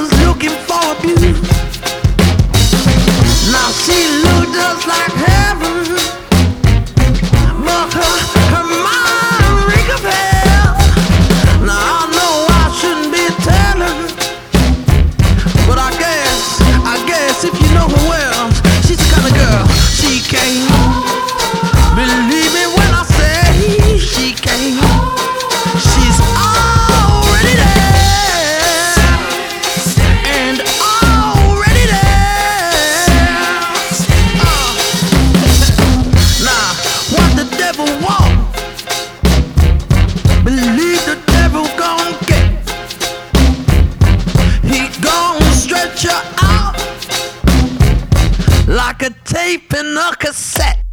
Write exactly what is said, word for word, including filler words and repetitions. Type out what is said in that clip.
was looking for abuse. Now she looked just like heaven, but her, her mind reek of hell. Now I know I shouldn't be telling, but I guess, I guess if you know her well, she's the kind of girl, she can't believe me when I say she can't. She's already there, and already there. Uh. Now, what the devil want, believe the devil gon' get. He gon' stretch her out like a tape in a cassette.